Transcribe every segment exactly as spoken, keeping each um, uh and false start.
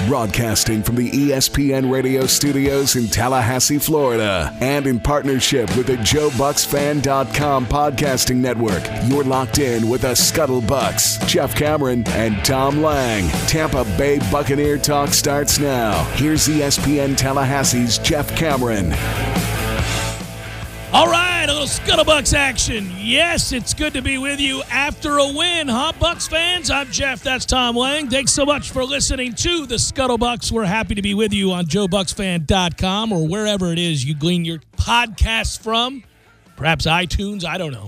Broadcasting from the E S P N radio studios in Tallahassee, Florida, and in partnership with the Joe Bucks Fan dot com podcasting network, you're locked in with the Scuttle Bucks. Jeff Cameron and Tom Lang. Tampa Bay Buccaneer talk starts now. Here's E S P N Tallahassee's Jeff Cameron. All right, a little Scuttlebucks action. Yes, it's good to be with you after a win, huh, Bucks fans? I'm Jeff, that's Tom Lang. Thanks so much for listening to the Scuttlebucks. We're happy to be with you on Joe Bucks Fan dot com or wherever it is you glean your podcasts from. Perhaps iTunes, I don't know.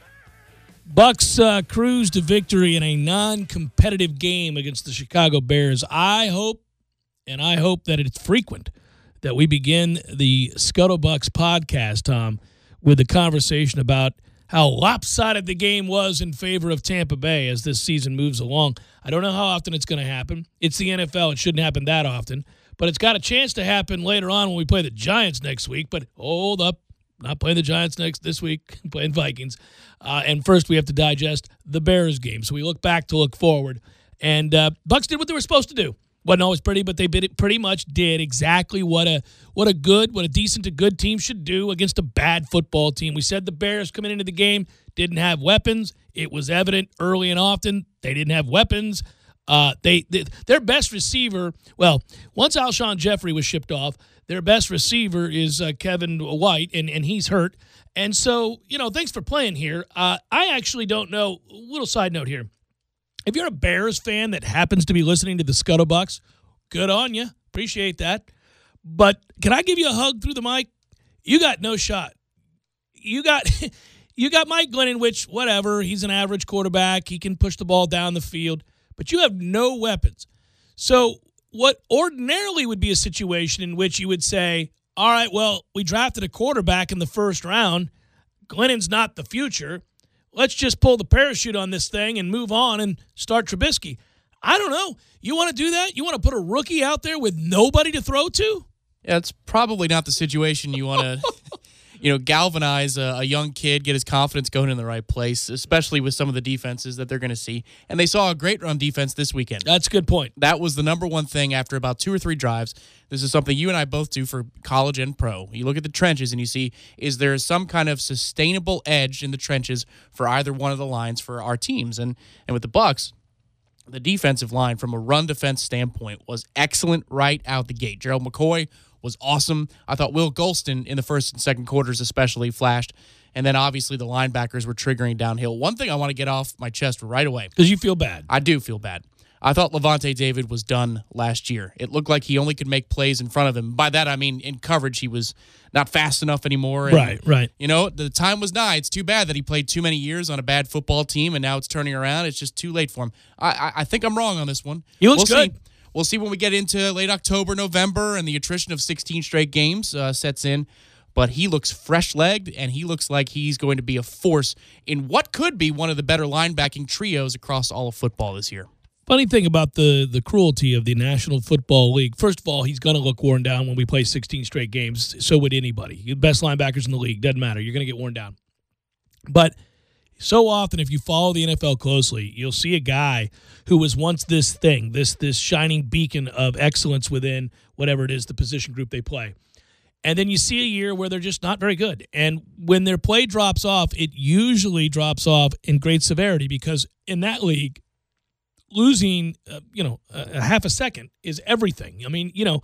Bucks uh, cruise to victory in a non-competitive game against the Chicago Bears. I hope, and I hope that it's frequent, that we begin the Scuttlebucks podcast, Tom, with a conversation about how lopsided the game was in favor of Tampa Bay as this season moves along. I don't know how often it's going to happen. It's the N F L. It shouldn't happen that often. But it's got a chance to happen later on when we play the Giants next week. But hold up. Not playing the Giants next this week, playing Vikings. Uh, and first we have to digest the Bears game. So we look back to look forward. And uh, Bucks did what they were supposed to do. Wasn't always pretty, but they pretty much did exactly what a what a good, what a decent to good team should do against a bad football team. We said the Bears coming into the game didn't have weapons. It was evident early and often they didn't have weapons. Uh, they, they their best receiver, well, once Alshon Jeffrey was shipped off, their best receiver is uh, Kevin White, and, and he's hurt. And so, you know, thanks for playing here. Uh, I actually don't know. A little side note here. If you're a Bears fan that happens to be listening to the Scuttlebucks, good on you. Appreciate that. But can I give you a hug through the mic? You got no shot. You got you got Mike Glennon, which, whatever, he's an average quarterback. He can push the ball down the field. But you have no weapons. So what ordinarily would be a situation in which you would say, all right, well, we drafted a quarterback in the first round. Glennon's not the future. Let's just pull the parachute on this thing and move on and start Trubisky. I don't know. You want to do that? You want to put a rookie out there with nobody to throw to? Yeah, it's probably not the situation you want to, you know, galvanize a, a young kid, get his confidence going in the right place, especially with some of the defenses that they're going to see. And they saw a great run defense this weekend. That's a good point. That was the number one thing after about two or three drives. This is something you and I both do for college and pro. You look at the trenches and you see, is there some kind of sustainable edge in the trenches for either one of the lines for our teams? And and with the Bucks, the defensive line from a run defense standpoint was excellent right out the gate. Gerald McCoy was awesome. I thought Will Golston in the first and second quarters especially flashed. And then obviously the linebackers were triggering downhill. One thing I want to get off my chest right away. Because you feel bad. I do feel bad. I thought Levante David was done last year. It looked like he only could make plays in front of him. By that, I mean in coverage, he was not fast enough anymore. And, right, right. You know, the time was nigh. It's too bad that he played too many years on a bad football team, and now it's turning around. It's just too late for him. I I, I think I'm wrong on this one. He looks we'll good. See. We'll see when we get into late October, November, and the attrition of sixteen straight games uh, sets in. But he looks fresh-legged, and he looks like he's going to be a force in what could be one of the better linebacking trios across all of football this year. Funny thing about the the cruelty of the National Football League. First of all, he's going to look worn down when we play sixteen straight games. So would anybody. The best linebackers in the league. Doesn't matter. You're going to get worn down. But so often, if you follow the N F L closely, you'll see a guy who was once this thing, this this shining beacon of excellence within whatever it is, the position group they play. And then you see a year where they're just not very good. And when their play drops off, it usually drops off in great severity because in that league, losing, uh, you know, a, a half a second is everything. I mean, you know,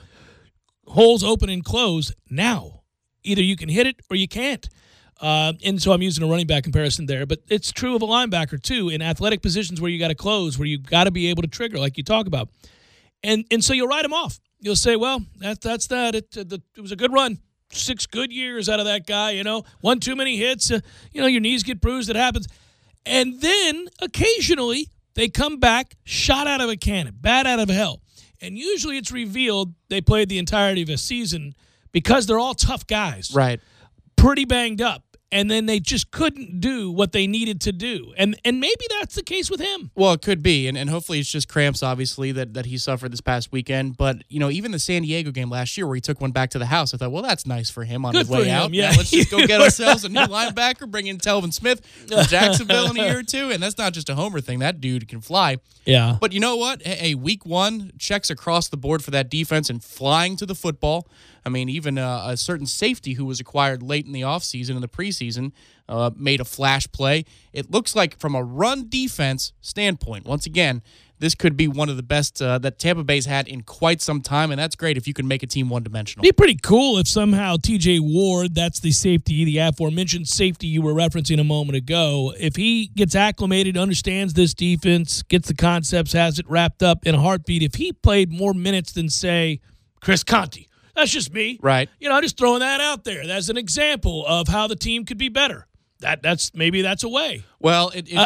holes open and close now. Either you can hit it or you can't. Uh, and so I'm using a running back comparison there, but it's true of a linebacker too in athletic positions where you got to close, where you got to be able to trigger like you talk about. And and so you'll write him off. You'll say, well, that, that's that. It, uh, the, it was a good run. Six good years out of that guy, you know. One too many hits. Uh, you know, your knees get bruised. It happens. And then occasionally they come back shot out of a cannon, bat out of hell. And usually it's revealed they played the entirety of a season because they're all tough guys. Right. Pretty banged up. and then they just couldn't do what they needed to do. And and maybe that's the case with him. Well, it could be, and, and hopefully it's just cramps, obviously, that, that he suffered this past weekend. But, you know, even the San Diego game last year where he took one back to the house, I thought, well, that's nice for him on Good his for way him, out. yeah. Now let's just go get ourselves a new linebacker, bring in Telvin Smith from Jacksonville in a year or two. And that's not just a homer thing. That dude can fly. Yeah. But you know what? Hey, week one, checks across the board for that defense and flying to the football. I mean, even uh, a certain safety who was acquired late in the offseason, in the preseason, uh, made a flash play. It looks like from a run defense standpoint, once again, this could be one of the best uh, that Tampa Bay's had in quite some time, and that's great if you can make a team one-dimensional. Be pretty cool if somehow T J Ward, that's the safety, the aforementioned safety you were referencing a moment ago, if he gets acclimated, understands this defense, gets the concepts, has it wrapped up in a heartbeat, if he played more minutes than, say, Chris Conte. That's just me. Right. You know, I'm just throwing that out there. That's an example of how the team could be better. That that's maybe that's a way. Well, it it, Uh,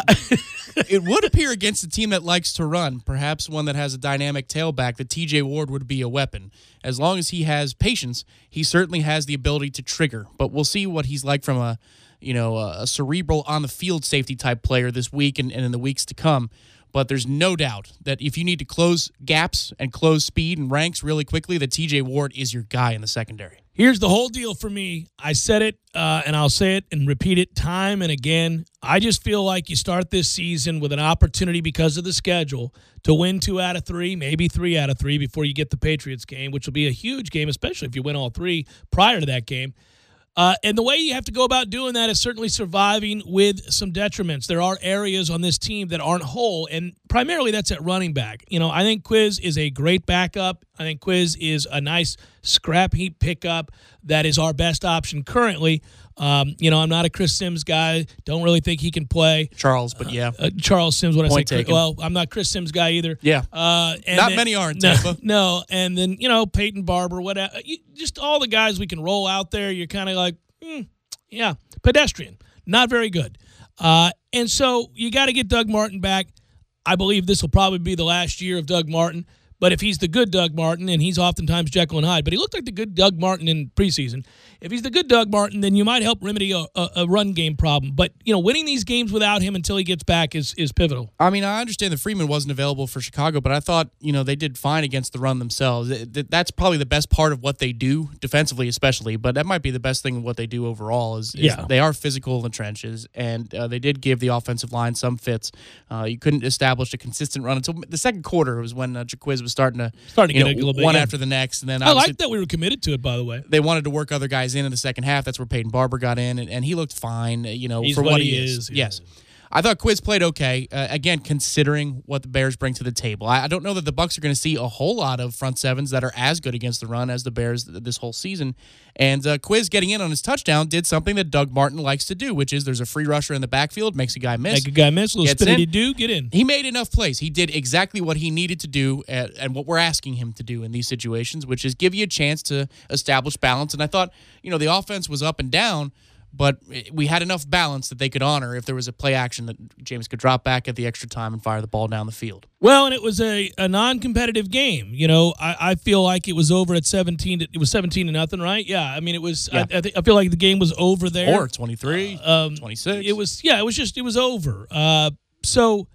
it would appear against a team that likes to run, perhaps one that has a dynamic tailback, that T J Ward would be a weapon. As long as he has patience, he certainly has the ability to trigger. But we'll see what he's like from a, you know, a cerebral on the field safety type player this week and, and in the weeks to come. But there's no doubt that if you need to close gaps and close speed and ranks really quickly, that T J Ward is your guy in the secondary. Here's the whole deal for me. I said it, uh, and I'll say it and repeat it time and again. I just feel like you start this season with an opportunity because of the schedule to win two out of three, maybe three out of three before you get the Patriots game, which will be a huge game, especially if you win all three prior to that game. Uh, and the way you have to go about doing that is certainly surviving with some detriments. There are areas on this team that aren't whole, and primarily that's at running back. You know, I think Quiz is a great backup. I think Quiz is a nice scrap heap pickup that is our best option currently. Um, you know, I'm not a Chris Sims guy. Don't really think he can play. Charles, but yeah. Uh, uh, Charles Sims, what I Point say? taken. Well, I'm not Chris Sims guy either. Yeah. Uh, and Not then- many are in no, Tampa. No, and then, you know, Peyton Barber, whatever. You, just all the guys we can roll out there, you're kind of like, hmm, yeah, pedestrian. Not very good. Uh, and so you got to get Doug Martin back. I believe this will probably be the last year of Doug Martin. But if he's the good Doug Martin, and he's oftentimes Jekyll and Hyde, but he looked like the good Doug Martin in preseason. If he's the good Doug Martin, then you might help remedy a, a, a run game problem. But, you know, winning these games without him until he gets back is is pivotal. I mean, I understand that Freeman wasn't available for Chicago, but I thought, you know, they did fine against the run themselves. That's probably the best part of what they do, defensively especially, but that might be the best thing of what they do overall is, is Yeah. they are physical in the trenches, and uh, they did give the offensive line some fits. Uh, you couldn't establish a consistent run until the second quarter was when uh, Jaquiz was starting to, Starting to you get know, a little bit, one yeah. after the next, and then I obviously like that we were committed to it, by the way. they wanted to work other guys in in the second half. That's where Peyton Barber got in, and, and he looked fine, you know, He's for what what he he is. is, Yes. yeah. I thought Quiz played okay. Uh, again, considering what the Bears bring to the table, I, I don't know that the Bucs are going to see a whole lot of front sevens that are as good against the run as the Bears th- this whole season. And uh, Quiz getting in on his touchdown did something that Doug Martin likes to do, which is there's a free rusher in the backfield, makes a guy miss. Make a guy miss, a little Gets in. spinny do, get in. He made enough plays. He did exactly what he needed to do at, and what we're asking him to do in these situations, which is give you a chance to establish balance. And I thought, you know, the offense was up and down, but we had enough balance that they could honor if there was a play action that James could drop back at the extra time and fire the ball down the field. Well, and it was a, a non-competitive game. You know, I, I feel like it was over at seventeen. To, it was seventeen to nothing, right? Yeah. I mean, it was. Yeah. I, I, think, I feel like the game was over there. Or twenty-three, Um, twenty-six. It was. Yeah. It was just. It was over. Uh, so,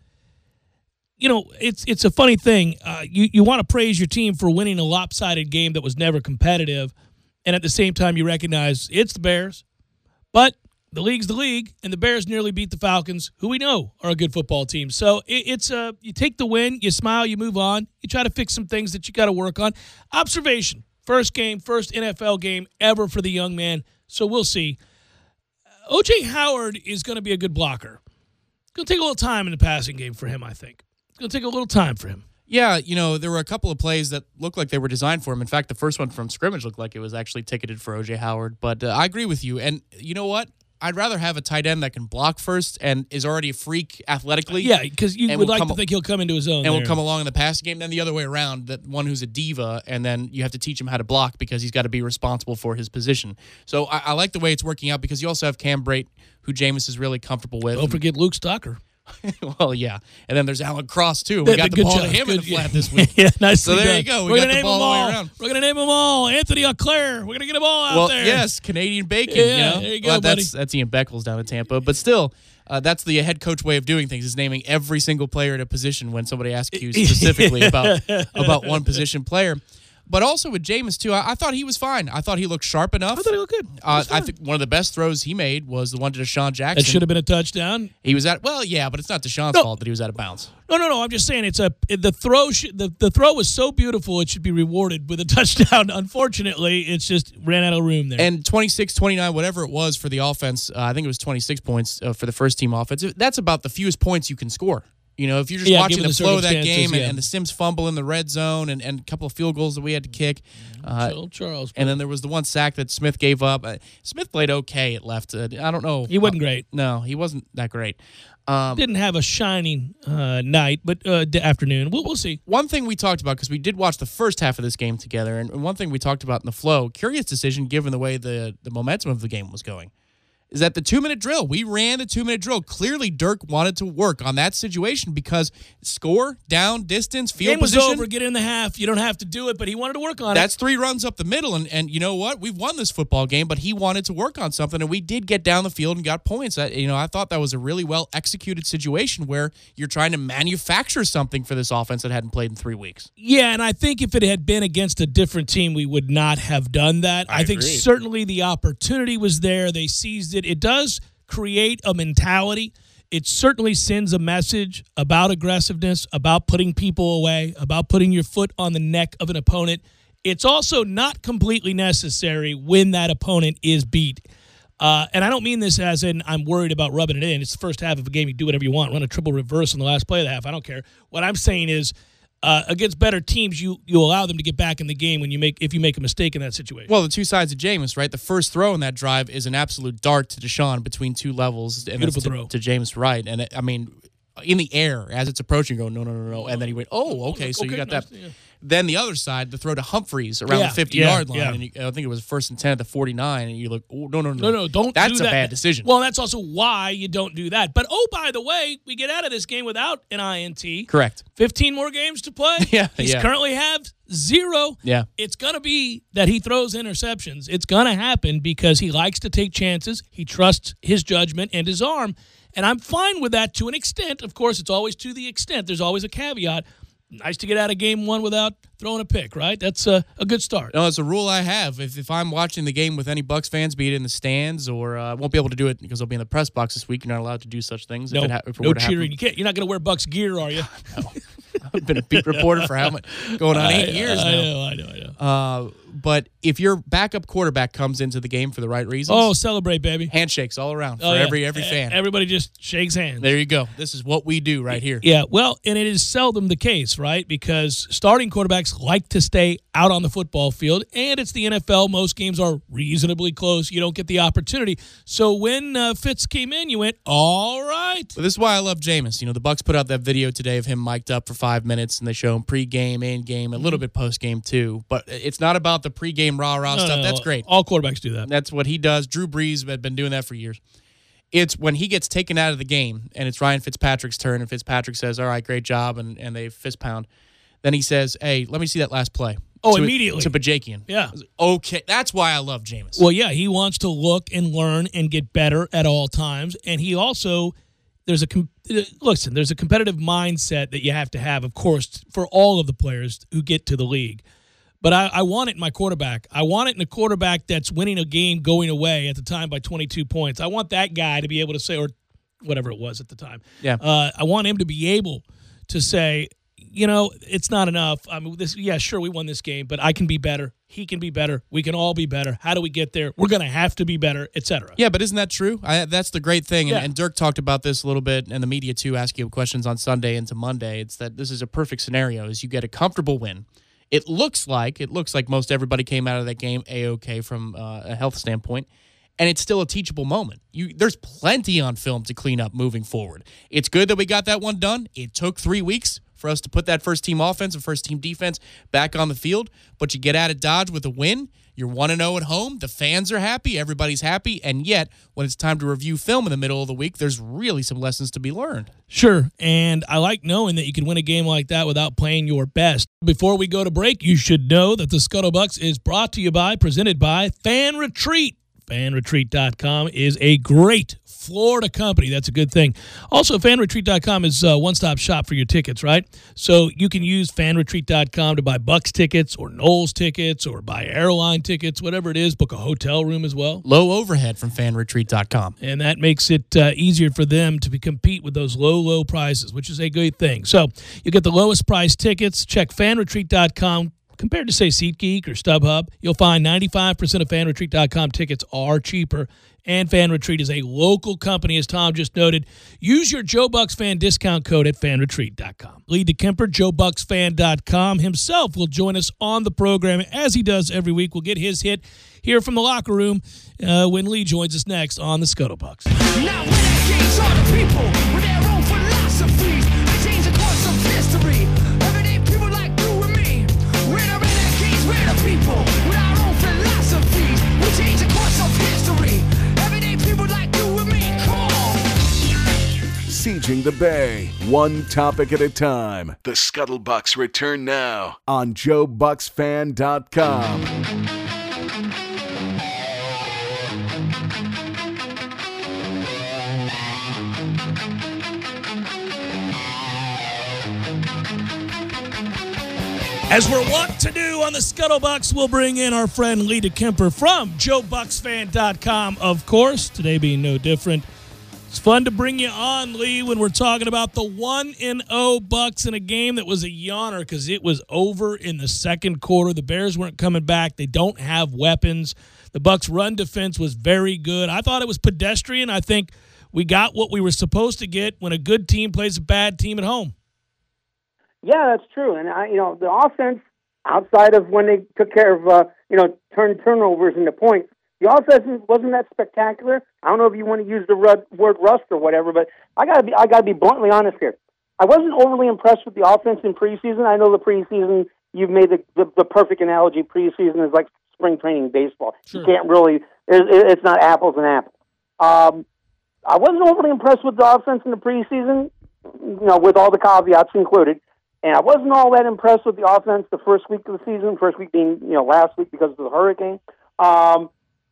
you know, it's it's a funny thing. Uh, you you want to praise your team for winning a lopsided game that was never competitive, and at the same time, you recognize it's the Bears, but the league's the league, and the Bears nearly beat the Falcons, who we know are a good football team. So it, it's uh, you take the win, you smile, you move on, you try to fix some things that you got to work on. Observation: first game, first N F L game ever for the young man. So we'll see. O J Howard is going to be a good blocker. It's going to take a little time in the passing game for him, I think. It's going to take a little time for him. Yeah, you know, there were a couple of plays that looked like they were designed for him. In fact, the first one from scrimmage looked like it was actually ticketed for O J Howard. But uh, I agree with you. And you know what? I'd rather have a tight end that can block first and is already a freak athletically. Yeah, because you and would will like come- to think he'll come into his own. and will there. come along in the passing game, than the other way around, that one who's a diva, and then you have to teach him how to block because he's got to be responsible for his position. So I, I like the way it's working out because you also have Cam Brate, who Jameis is really comfortable with. Don't forget Luke Stocker. Well, yeah. And then there's Alan Cross, too. We The- got the the good ball to job. him in Good- the flat yeah. this week. Yeah, nicely So there done. you go. We We're got gonna the name ball them all the all. way around. We're going to name them all. Anthony Auclair. We're going to get them all out Well, there. yes, Canadian bacon. Yeah, you know? there you go, well, buddy. that's that's Ian Beckles down in Tampa, but still, uh, that's the head coach way of doing things: is naming every single player at a position when somebody asks you specifically about about one position player. But also with Jameis too, I, I thought he was fine. I thought he looked sharp enough. I thought he looked good. He Uh, was I fine. think one of the best throws he made was the one to Deshaun Jackson. That should have been a touchdown. He was at well, yeah, but it's not Deshaun's No. fault that he was out of bounds. No, no, no. I'm just saying it's a the throw. Sh- the the throw was so beautiful it should be rewarded with a touchdown. Unfortunately, it's just ran out of room there. And twenty-six, twenty-nine, whatever it was for the offense, uh, I think it was twenty-six points uh, for the first team offense. That's about the fewest points you can score. You know, if you're just Yeah, watching given the the flow of that circumstances, game and, yeah. and the Sims fumble in the red zone and, and a couple of field goals that we had to kick. Uh, Charles, Charles, and then there was the one sack that Smith gave up. Uh, Smith played okay at left. Uh, I don't know. he wasn't great. No, he wasn't that great. Um, Didn't have a shining uh, night, but uh, d- afternoon. We'll, we'll see. one thing we talked about, because we did watch the first half of this game together, and one thing we talked about in the flow, curious decision given the way the, the momentum of the game was going, is that the two-minute drill. We ran the two-minute drill. Clearly, Dirk wanted to work on that situation because score, down, distance, field Game was position. over. Get in the half. You don't have to do it, but he wanted to work on That's three runs up the middle, and, and you know what? We've won this football game, but he wanted to work on something, and we did get down the field and got points. I, you know, I thought that was a really well-executed situation where you're trying to manufacture something for this offense that hadn't played in three weeks. it. Yeah, and I think if it had been against a different team, we would not have done that. I, I think agree. certainly the opportunity was there. They seized it. It does create a mentality. It certainly sends a message about aggressiveness, about putting people away, about putting your foot on the neck of an opponent. It's also not completely necessary when that opponent is beat. Uh, and I don't mean this as in I'm worried about rubbing it in. It's the first half of a game. You do whatever you want. Run a triple reverse on the last play of the half. I don't care. What I'm saying is uh, against better teams, you you allow them to get back in the game when you make if you make a mistake in that situation. Well, the two sides of Jameis, right? The first throw in that drive is an absolute dart to Deshaun between two levels. And Beautiful that's to, throw. to Jameis right. And, it, I mean, in the air, as it's approaching, go, no, no, no, no. And then he went, oh, okay, so you Okay, got nice, that. yeah. Then the other side, the throw to Humphreys around Yeah, the fifty-yard yeah, line. yeah. And you, I think it was first and ten at the forty-nine. And you look, oh, no, no, no. No, no, don't That's do a that. bad decision. Well, that's also why you don't do that. But, oh, by the way, we get out of this game without an I N T. Correct. fifteen more games to play. Yeah, He's yeah. currently have zero. Yeah. It's going to be that he throws interceptions. It's going to happen because he likes to take chances. He trusts his judgment and his arm. And I'm fine with that to an extent. Of course, it's always to the extent. There's always a caveat. Nice to get out of game one without throwing a pick, right? That's a, a good start. No, it's a rule I have. If, if I'm watching the game with any Bucks fans, be it in the stands or uh, I won't be able to do it because I'll be in the press box this week. You're not allowed to do such things. No, if it ha- if it no were to cheering. happen. You can't. You're not going to wear Bucks gear, are you? I've been a beat reporter for how much? Going on eight I, years I now. know, I know, I know. Uh, but if your backup quarterback comes into the game for the right reasons, Oh, celebrate, baby. handshakes all around for Oh, yeah. every every E- fan. Everybody just shakes hands. There you go. This is what we do right here. Yeah, well, and it is seldom the case, right? Because starting quarterbacks like to stay out on the football field, and it's the N F L. Most games are reasonably close. You don't get the opportunity. So when uh, Fitz came in, you went, all right. But this is why I love Jameis. You know, the Bucks put out that video today of him mic'd up for five minutes, and they show him pregame, in-game, a little bit postgame too. But it's not about the pregame rah-rah No, stuff. no, That's no. great. All quarterbacks do that. That's what he does. Drew Brees had been doing that for years. It's when he gets taken out of the game, and it's Ryan Fitzpatrick's turn, and Fitzpatrick says, all right, great job, and, and they fist pound. Then he says, hey, let me see that last play. Oh, to, immediately. To Bajakian. Yeah. Okay, that's why I love Jameis. Well, yeah, he wants to look and learn and get better at all times. And he also, there's a, com- listen, there's a competitive mindset that you have to have, of course, for all of the players who get to the league. But I, I want it in my quarterback. I want it in a quarterback that's winning a game going away at the time by twenty-two points. I want that guy to be able to say, or whatever it was at the time. Yeah. Uh, I want him to be able to say, you know, it's not enough. I mean, this, yeah, sure, we won this game, but I can be better. He can be better. We can all be better. How do we get there? We're going to have to be better, et cetera. Yeah, but isn't that true? I, that's the great thing. And, Yeah. and Dirk talked about this a little bit, and the media too, asking him questions on Sunday into Monday. It's that this is a perfect scenario: is you get a comfortable win. It looks like it looks like most everybody came out of that game a-okay from uh, a health standpoint, and it's still a teachable moment. You there's plenty on film to clean up moving forward. It's good that we got that one done. It took three weeks. for us to put that first-team offense and first-team defense back on the field, but you get out of Dodge with a win. You're one and oh at home. The fans are happy. Everybody's happy. And yet, when it's time to review film in the middle of the week, there's really some lessons to be learned. Sure, and I like knowing that you can win a game like that without playing your best. Before we go to break, you should know that the Scuttlebucks is brought to you by, presented by Fan Retreat. fan retreat dot com is a great Florida company. That's a good thing. Also, fan retreat dot com is a one-stop shop for your tickets, right? So you can use fan retreat dot com to buy Bucks tickets or Knowles tickets or buy airline tickets, whatever it is, book a hotel room as well. Low overhead from fan retreat dot com. And that makes it uh, easier for them to be, compete with those low, low prices, which is a good thing. So you get the lowest price tickets. Check fan retreat dot com. Compared to, say, SeatGeek or StubHub, you'll find ninety-five percent of fan retreat dot com tickets are cheaper. And Fan Retreat is a local company, as Tom just noted. Use your Joe Bucks fan discount code at fan retreat dot com. Lee DeKemper, Joe Bucks Fan dot com himself will join us on the program, as he does every week. We'll get his hit here from the locker room uh, when Lee joins us next on the Scuttlebucks. Now when I change all the people with their own philosophies, I change the course of history. Everyday people like you and me. We're the renegades, we're the people with our own philosophies. We change the course of history. Everyday people like you and me. Come on. Sieging the Bay, one topic at a time. The Scuttlebucks return now on Joe Bucks Fan dot com. As we're wont to do on the Scuttlebucks, we'll bring in our friend Lee DeKemper from Joe Bucks Fan dot com, of course. Today being no different. It's fun to bring you on, Lee, when we're talking about the one and oh Bucks in a game that was a yawner because it was over in the second quarter. The Bears weren't coming back. They don't have weapons. The Bucks' run defense was very good. I thought it was pedestrian. I think we got what we were supposed to get when a good team plays a bad team at home. Yeah, that's true. And, I, you know, the offense, outside of when they took care of, uh, you know, turn turnovers into points, the offense wasn't that spectacular. I don't know if you want to use the word rust or whatever, but I got to be I got to be bluntly honest here. I wasn't overly impressed with the offense in preseason. I know the preseason, you've made the, the, the perfect analogy. Preseason is like spring training baseball. Sure. You can't really, it, it's not apples and apples. Um, I wasn't overly impressed with the offense in the preseason, you know, with all the caveats included. And I wasn't all that impressed with the offense the first week of the season, first week being, you know, last week because of the hurricane. Um,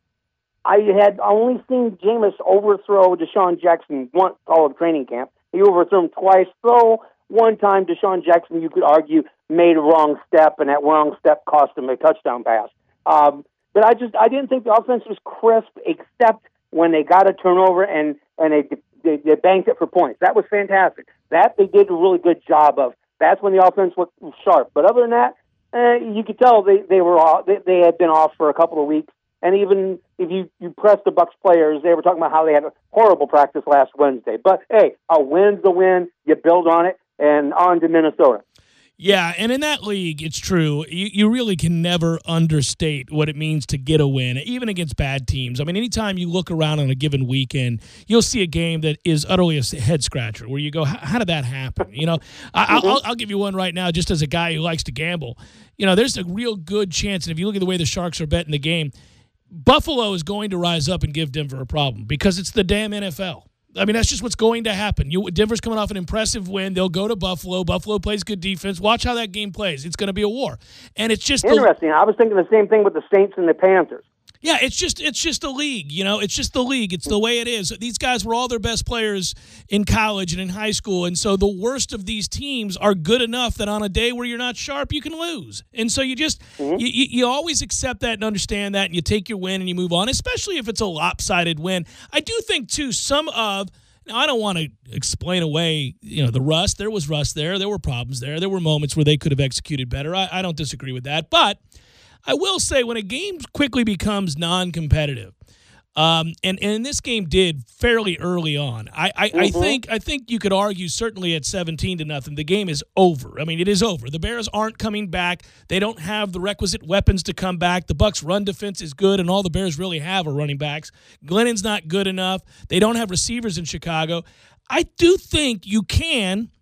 I had only seen Jameis overthrow Deshaun Jackson once all of training camp. He overthrew him twice, though one time Deshaun Jackson, you could argue, made a wrong step, and that wrong step cost him a touchdown pass. Um, but I just I didn't think the offense was crisp, except when they got a turnover and, and they, they, they banked it for points. That was fantastic. That they did a really good job of. That's when the offense looked sharp. But other than that, eh, you could tell they, they were off, they, they had been off for a couple of weeks. And even if you, you press the Bucs players, they were talking about how they had a horrible practice last Wednesday. But, hey, a win's a win. You build on it, and on to Minnesota. Yeah, and in that league, it's true. You, you really can never understate what it means to get a win, even against bad teams. I mean, anytime you look around on a given weekend, you'll see a game that is utterly a head-scratcher, where you go, how did that happen? You know, I, I'll, I'll give you one right now, just as a guy who likes to gamble. You know, there's a real good chance, and if you look at the way the Sharks are betting the game, Buffalo is going to rise up and give Denver a problem because it's the damn N F L. I mean, that's just what's going to happen. You, Denver's coming off an impressive win. They'll go to Buffalo. Buffalo plays good defense. Watch how that game plays. It's going to be a war. And it's just interesting. The, I was thinking the same thing with the Saints and the Panthers. Yeah, it's just it's just a league, you know. It's just the league. It's the way it is. These guys were all their best players in college and in high school, and so the worst of these teams are good enough that on a day where you're not sharp, you can lose. And so you just mm-hmm. you, you always accept that and understand that, and you take your win and you move on, especially if it's a lopsided win. I do think too some of now I don't want to explain away, you know, the rust. There was rust there. There were problems there. There were moments where they could have executed better. I, I don't disagree with that, but I will say when a game quickly becomes non-competitive, um, and, and this game did fairly early on, I, I, mm-hmm. I think I think you could argue certainly at seventeen to nothing, the game is over. I mean, it is over. The Bears aren't coming back. They don't have the requisite weapons to come back. The Bucs' run defense is good, and all the Bears really have are running backs. Glennon's not good enough. They don't have receivers in Chicago. I do think you can,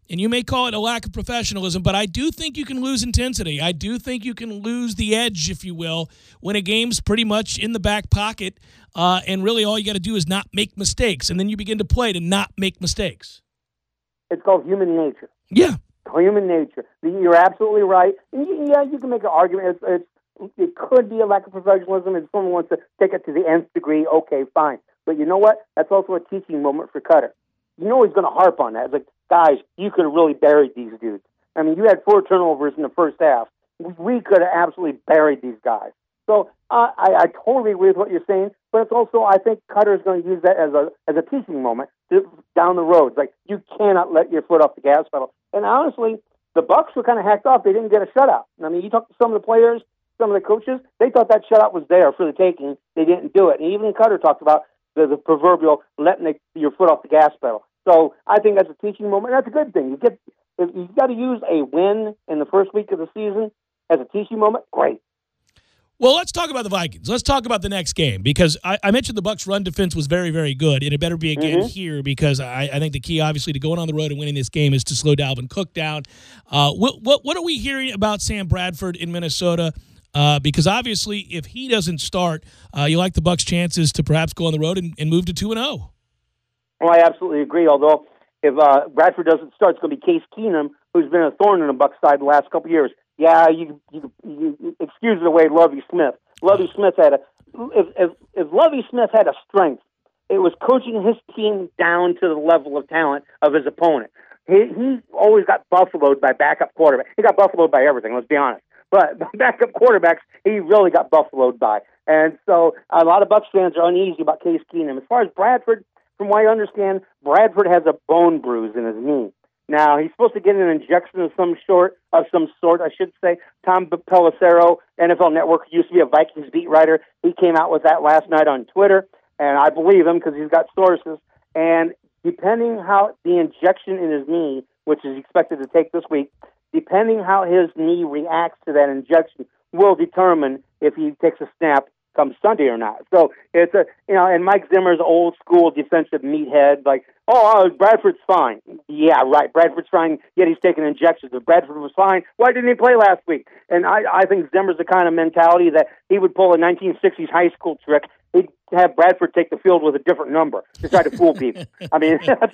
and you may call it a lack of professionalism, but I do think you can lose intensity. I do think you can lose the edge, if you will, when a game's pretty much in the back pocket, uh, and really all you got to do is not make mistakes, and then you begin to play to not make mistakes. It's called human nature. Yeah. Human nature. You're absolutely right. And you, yeah, you can make an argument. It's, it's It could be a lack of professionalism. If someone wants to take it to the nth degree, okay, fine. But you know what? That's also a teaching moment for Cutter. You know he's going to harp on that. It's like, guys, you could have really buried these dudes. I mean, you had four turnovers in the first half. We could have absolutely buried these guys. So uh, I, I totally agree with what you're saying. But it's also, I think Cutter is going to use that as a as a teaching moment to, down the road. It's like, you cannot let your foot off the gas pedal. And honestly, the Bucks were kind of hacked off. They didn't get a shutout. I mean, you talk to some of the players, some of the coaches, they thought that shutout was there for the taking. They didn't do it. And even Cutter talked about the, the proverbial letting the, your foot off the gas pedal. So I think that's a teaching moment. That's a good thing. You get if you've got to use a win in the first week of the season as a teaching moment. Great. Well, let's talk about the Vikings. Let's talk about the next game, because I, I mentioned the Bucs' run defense was very, very good, and it better be again mm-hmm. here, because I, I think the key, obviously, to going on the road and winning this game is to slow Dalvin Cook down. Uh, what, what what are we hearing about Sam Bradford in Minnesota? Uh, because obviously, if he doesn't start, uh, you like the Bucs' chances to perhaps go on the road and, and move to two and zero. Well, I absolutely agree. Although if uh, Bradford doesn't start, it's going to be Case Keenum, who's been a thorn in the Bucs' side the last couple of years. Yeah, you, you, you excuse the way Lovie Smith. Lovie Smith had a if, if if Lovie Smith had a strength, it was coaching his team down to the level of talent of his opponent. He he always got buffaloed by backup quarterbacks. He got buffaloed by everything. Let's be honest. But backup quarterbacks, he really got buffaloed by. And so a lot of Bucs fans are uneasy about Case Keenum. As far as Bradford, from what I understand, Bradford has a bone bruise in his knee. Now, he's supposed to get an injection of some sort, of some sort, I should say. Tom Pelissero, N F L Network, used to be a Vikings beat writer. He came out with that last night on Twitter, and I believe him because he's got sources. And depending how the injection in his knee, which is expected to take this week, depending how his knee reacts to that injection, will determine if he takes a snap come Sunday or not. So it's a, you know, and Mike Zimmer's old school defensive meathead, like, oh, uh, Bradford's fine. Yeah, right. Bradford's fine, yet he's taking injections. If Bradford was fine, why didn't he play last week? And I, I think Zimmer's the kind of mentality that he would pull a nineteen sixties high school trick. He'd have Bradford take the field with a different number to try to fool people. I mean,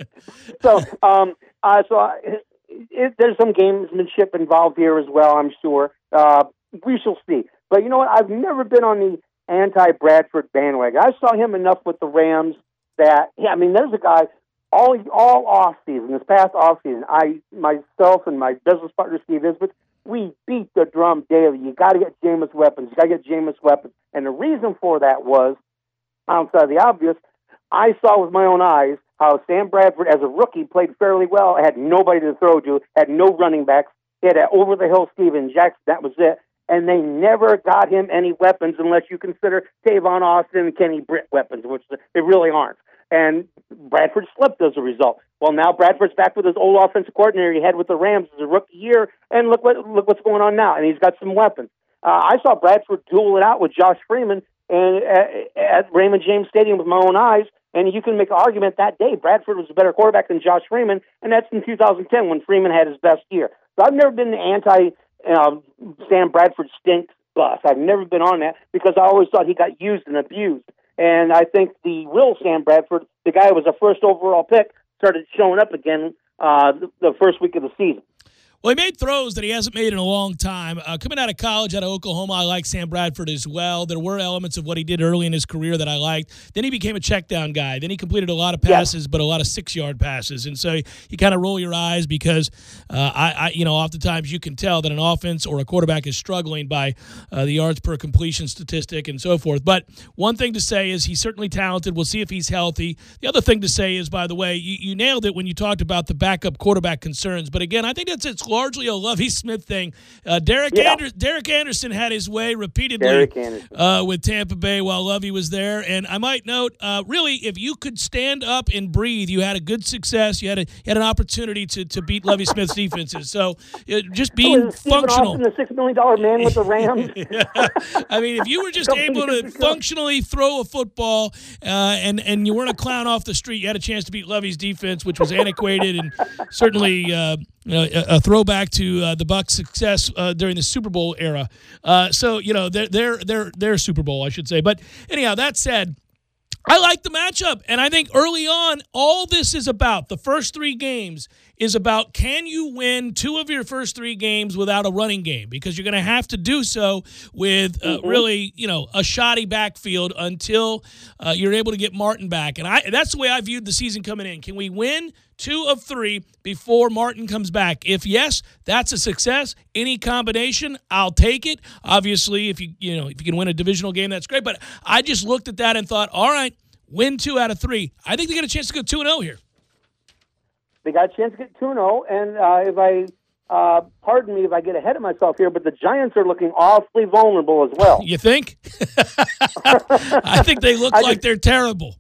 so, um, uh, so uh, it, it, there's some gamesmanship involved here as well, I'm sure. Uh, we shall see. But you know what? I've never been on the anti-Bradford bandwagon. I saw him enough with the Rams that, yeah, I mean, there's a guy all all off season, this past off season, I myself and my business partner Steve Isbeth, we beat the drum daily. You got to get Jameis weapons. You got to get Jameis weapons. And the reason for that was, outside of the obvious, I saw with my own eyes how Sam Bradford, as a rookie, played fairly well. Had nobody to throw to. Had no running backs. He had an over-the-hill Steven Jackson. That was it. And they never got him any weapons unless you consider Tavon Austin and Kenny Britt weapons, which they really aren't. And Bradford slipped as a result. Well, now Bradford's back with his old offensive coordinator he had with the Rams as a rookie year, and look what look what's going on now. And he's got some weapons. Uh, I saw Bradford duel it out with Josh Freeman and at, at Raymond James Stadium with my own eyes, and you can make an argument that day Bradford was a better quarterback than Josh Freeman, and that's in two thousand ten when Freeman had his best year. So I've never been the anti uh, Sam Bradford stinks bus. I've never been on that because I always thought he got used and abused. And I think the real Sam Bradford, the guy who was a first overall pick, started showing up again uh, the, the first week of the season. Well, he made throws that he hasn't made in a long time. Uh, coming out of college, out of Oklahoma, I like Sam Bradford as well. There were elements of what he did early in his career that I liked. Then he became a check down guy. Then he completed a lot of passes, yeah. but a lot of six-yard passes. And so you kind of roll your eyes because, uh, I, I, you know, oftentimes you can tell that an offense or a quarterback is struggling by uh, the yards per completion statistic and so forth. But one thing to say is he's certainly talented. We'll see if he's healthy. The other thing to say is, by the way, you, you nailed it when you talked about the backup quarterback concerns. But again, I think that's its largely a Lovie Smith thing. Uh, Derek, Yeah. Ander- Derek Anderson had his way repeatedly Derek Anderson. uh, with Tampa Bay while Lovie was there. And I might note, uh, really, if you could stand up and breathe, you had a good success. You had a you had an opportunity to to beat Lovie Smith's defenses. So uh, just being Was Stephen functional. Austin, the six million dollar man with the Rams. I mean, if you were just Couple able to years ago. functionally throw a football uh, and and you weren't a clown off the street, you had a chance to beat Lovie's defense, which was antiquated and certainly uh, you know, a, a throwback to uh, the Bucs' success uh, during the Super Bowl era. Uh, so you know, they're they're they're they're Super Bowl, I should say. But anyhow, that said, I like the matchup, and I think early on, all this is about, the first three games, is about can you win two of your first three games without a running game? Because you're going to have to do so with uh, Mm-hmm. really, you know, a shoddy backfield until uh, you're able to get Martin back. And I that's the way I viewed the season coming in. Can we win two of three before Martin comes back? If yes, that's a success. Any combination, I'll take it. Obviously, if you you know if you can win a divisional game, that's great. But I just looked at that and thought, all right, win two out of three. I think they get a chance to go two and zero here. They got a chance to get two and oh, and uh, if I, uh, pardon me if I get ahead of myself here, but the Giants are looking awfully vulnerable as well. You think? I think they look I like just- they're terrible.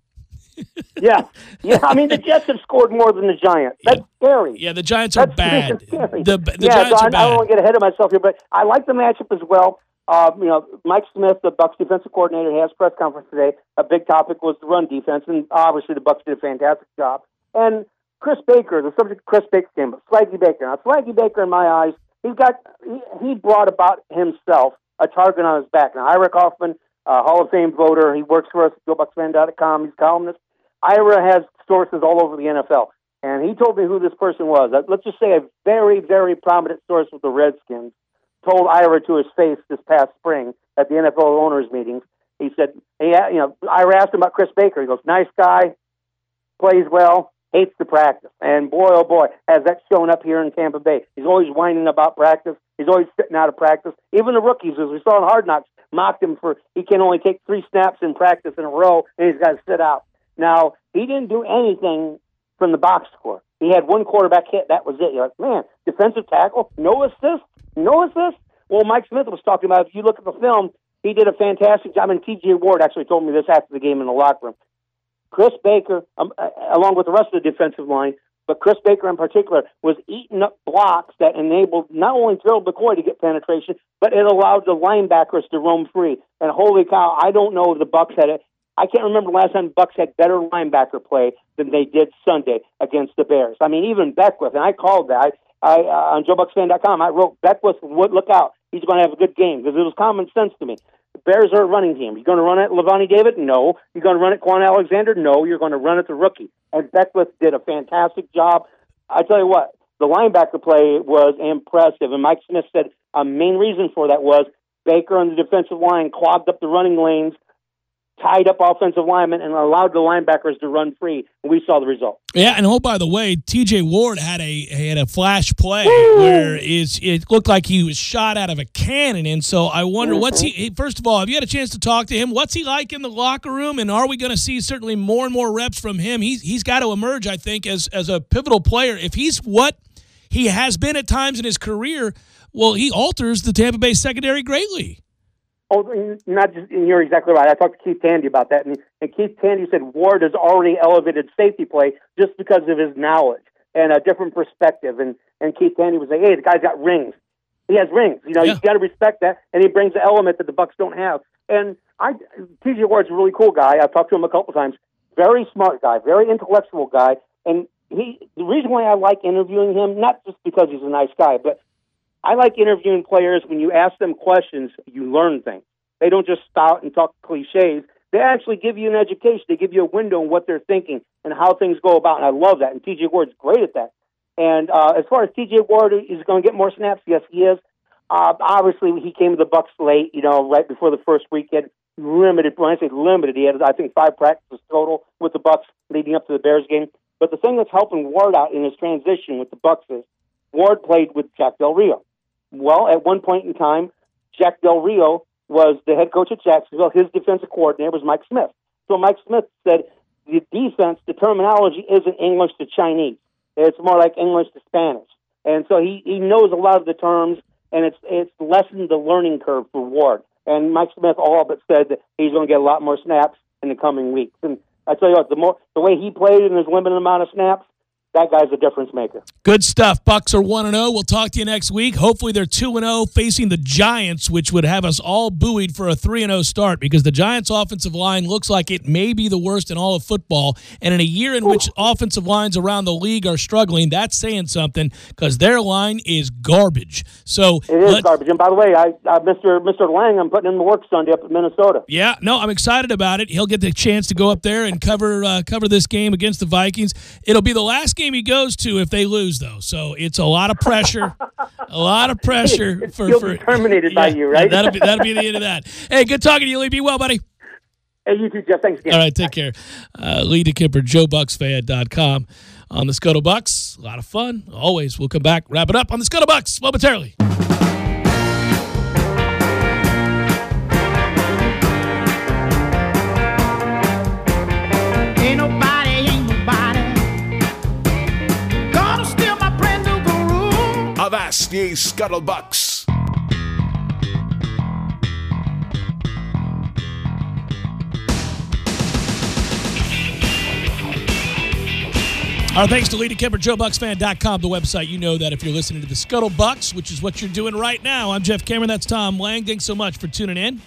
Yeah, yeah. I mean, the Jets have scored more than the Giants. That's scary. Yeah, the Giants are That's bad. scary. The, the yeah, Giants so I, are I don't bad. want to get ahead of myself here, but I like the matchup as well. Uh, you know, Mike Smith, the Bucs defensive coordinator, has press conference today. A big topic was the run defense, and obviously the Bucs did a fantastic job. And Chris Baker, the subject of Chris Baker's game, but Swaggy Baker. Now, Swaggy Baker, in my eyes, he's got he, he brought about himself a target on his back. Now, Ira Kaufman, uh, Hall of Fame voter, he works for us at Joe Bucks Fan dot com. He's a columnist. Ira has sources all over the N F L, and he told me who this person was. Uh, Let's just say a very, very prominent source with the Redskins told Ira to his face this past spring at the N F L owners meetings. He said, "Hey, you know, Ira asked him about Chris Baker. He goes, nice guy, plays well, hates to practice. And boy, oh boy, has that shown up here in Tampa Bay. He's always whining about practice. He's always sitting out of practice. Even the rookies, as we saw in Hard Knocks, mocked him for he can only take three snaps in practice in a row, and he's got to sit out. Now, he didn't do anything from the box score. He had one quarterback hit. That was it. You're like, man, defensive tackle, no assist, no assist. Well, Mike Smith was talking about, if you look at the film, he did a fantastic job, and T J Ward actually told me this after the game in the locker room. Chris Baker, um, uh, along with the rest of the defensive line, but Chris Baker in particular, was eating up blocks that enabled not only Gerald McCoy to get penetration, but it allowed the linebackers to roam free. And holy cow, I don't know if the Bucs had it. I can't remember the last time the Bucs had better linebacker play than they did Sunday against the Bears. I mean, even Beckwith, and I called that. I, uh, on Joe Bucks Fan dot com, I wrote, Beckwith, would look out. He's going to have a good game, because it was common sense to me. The Bears are a running team. You're going to run it Levani David? No. You're going to run it Quan Alexander? No. You're going to run it the rookie. And Beckwith did a fantastic job. I tell you what, the linebacker play was impressive, and Mike Smith said a main reason for that was Baker on the defensive line clogged up the running lanes, tied up offensive linemen, and allowed the linebackers to run free. And we saw the result. Yeah, and oh, by the way, T J Ward had a had a flash play where is it looked like he was shot out of a cannon, and so I wonder Mm-hmm. what's he. First of all, have you had a chance to talk to him? What's he like in the locker room, and are we going to see certainly more and more reps from him? He's he's got to emerge, I think, as as a pivotal player. If he's what he has been at times in his career, well, he alters the Tampa Bay secondary greatly. Oh, not just, and you're exactly right. I talked to Keith Tandy about that, and, and Keith Tandy said Ward has already elevated safety play just because of his knowledge and a different perspective. And, and Keith Tandy would say, hey, the guy's got rings. He has rings. You know, Yeah. you've got to respect that, and he brings the element that the Bucs don't have. And I, T J Ward's a really cool guy. I've talked to him a couple times. Very smart guy, very intellectual guy. And he, the reason why I like interviewing him, not just because he's a nice guy, but I like interviewing players. When you ask them questions, you learn things. They don't just spout and talk cliches. They actually give you an education. They give you a window on what they're thinking and how things go about, and I love that. And T J Ward's great at that. And uh, as far as T J Ward is going to get more snaps, yes, he is. Uh, obviously, he came to the Bucs late, you know, right before the first weekend. Limited, when I say limited, he had, I think, five practices total with the Bucs leading up to the Bears game. But the thing that's helping Ward out in his transition with the Bucs is Ward played with Jack Del Rio. Well, at one point in time, Jack Del Rio was the head coach at Jacksonville. His defensive coordinator was Mike Smith. So Mike Smith said the defense, the terminology isn't English to Chinese. It's more like English to Spanish. And so he, he knows a lot of the terms, and it's it's lessened the learning curve for Ward. And Mike Smith all but said that he's going to get a lot more snaps in the coming weeks. And I tell you what, the more the way he played in his limited amount of snaps, that guy's a difference maker. Good stuff. Bucks are one and oh. We'll talk to you next week. Hopefully they're two and oh facing the Giants, which would have us all buoyed for a three and oh start because the Giants' offensive line looks like it may be the worst in all of football. And in a year in which offensive lines around the league are struggling, that's saying something because their line is garbage. So It is garbage. And by the way, I, uh, Mister Mister Lang, I'm putting in the work Sunday up at Minnesota. Yeah, no, I'm excited about it. He'll get the chance to go up there and cover uh, cover this game against the Vikings. It'll be the last game he goes to if they lose, though. So it's a lot of pressure, a lot of pressure for. He'll for be terminated yeah, by you, right? That'll be that'll be the end of that. Hey, good talking to you, Lee. Be well, buddy. Hey, you too, Jeff. Thanks again. All right, take care. Uh, Lee DeKimper, Joe Bucks Fan dot com on the Scuttle Bucks. A lot of fun. Always. We'll come back, wrap it up on the Scuttle Bucks momentarily. Ain't nobody, ain't nobody gonna steal my brand new groove. Avast ye Scuttlebucks. Our thanks to Lee DeKimper, Joe Bucks Fan dot com, the website. You know that if you're listening to the Scuttle Bucks, which is what you're doing right now. I'm Jeff Cameron. That's Tom Lang. Thanks so much for tuning in.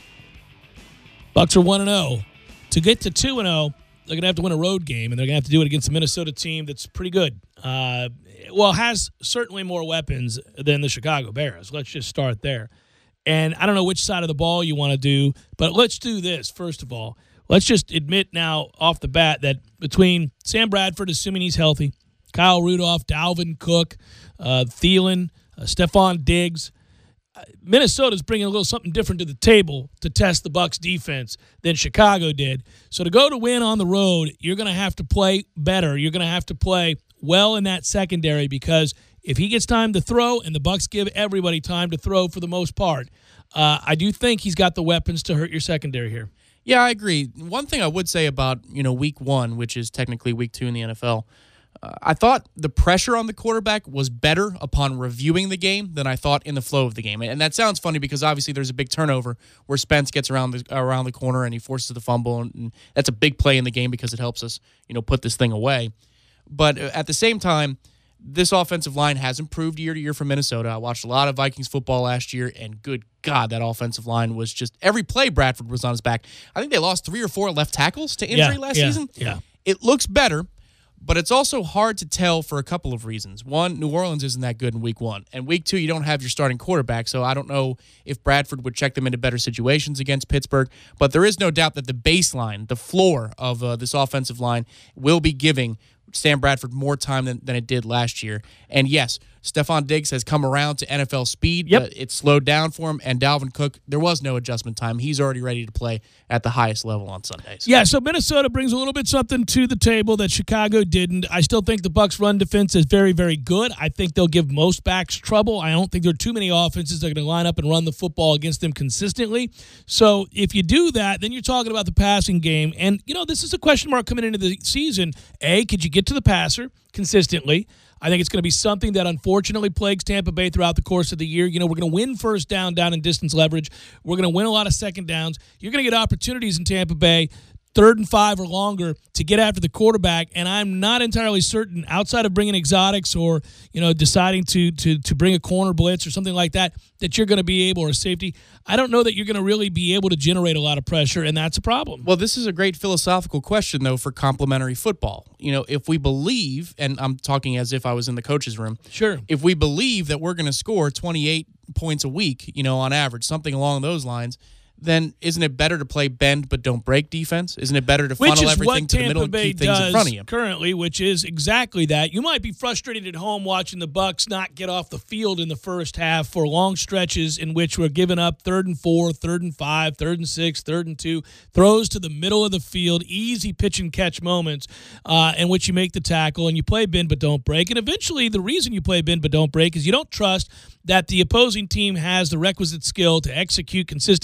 Bucks are one and oh. To get to two and oh, they're going to have to win a road game, and they're going to have to do it against a Minnesota team that's pretty good. Uh, well, has certainly more weapons than the Chicago Bears. Let's just start there. And I don't know which side of the ball you want to do, but let's do this, first of all. Let's just admit now off the bat that between Sam Bradford, assuming he's healthy, Kyle Rudolph, Dalvin Cook, uh, Thielen, uh, Stephon Diggs, uh, Minnesota's bringing a little something different to the table to test the Bucs defense than Chicago did. So to go to win on the road, you're going to have to play better. You're going to have to play well in that secondary because if he gets time to throw and the Bucs give everybody time to throw for the most part, uh, I do think he's got the weapons to hurt your secondary here. Yeah, I agree. One thing I would say about, you know, week one, which is technically week two in the N F L, uh, I thought the pressure on the quarterback was better upon reviewing the game than I thought in the flow of the game. And that sounds funny because obviously there's a big turnover where Spence gets around the around the corner and he forces the fumble, and, and that's a big play in the game because it helps us, you know, put this thing away. But at the same time, this offensive line has improved year to year for Minnesota. I watched a lot of Vikings football last year, and good God, that offensive line was just every play Bradford was on his back. I think they lost three or four left tackles to injury yeah, last yeah, season. Yeah. It looks better, but it's also hard to tell for a couple of reasons. One, New Orleans isn't that good in week one. And week two, you don't have your starting quarterback, so I don't know if Bradford would check them into better situations against Pittsburgh. But there is no doubt that the baseline, the floor of uh, this offensive line will be giving Sam Bradford more time than, than it did last year. And yes, Stephon Diggs has come around to N F L speed. Yep. But it slowed down for him. And Dalvin Cook, there was no adjustment time. He's already ready to play at the highest level on Sundays. Yeah, so Minnesota brings a little bit something to the table that Chicago didn't. I still think the Bucs' run defense is very, very good. I think they'll give most backs trouble. I don't think there are too many offenses that are going to line up and run the football against them consistently. So if you do that, then you're talking about the passing game. And, you know, this is a question mark coming into the season. A, could you get to the passer consistently? I think it's going to be something that unfortunately plagues Tampa Bay throughout the course of the year. You know, we're going to win first down, down in distance leverage. We're going to win a lot of second downs. You're going to get opportunities in Tampa Bay, third and five or longer, to get after the quarterback. And I'm not entirely certain, outside of bringing exotics or, you know, deciding to to to bring a corner blitz or something like that, that you're going to be able, or a safety, I don't know that you're going to really be able to generate a lot of pressure, and that's a problem. Well, this is a great philosophical question, though, for complementary football. You know, if we believe, and I'm talking as if I was in the coach's room. Sure. If we believe that we're going to score twenty-eight points a week, you know, on average, something along those lines, then isn't it better to play bend but don't break defense? Isn't it better to Which funnel is everything what to the middle Tampa and Bay keep things in front of you? currently, which is exactly that. You might be frustrated at home watching the Bucs not get off the field in the first half for long stretches in which we're giving up third and four, third and five, third and six, third and two, throws to the middle of the field, easy pitch and catch moments uh, in which you make the tackle and you play bend but don't break. And eventually the reason you play bend but don't break is you don't trust that the opposing team has the requisite skill to execute consistently when the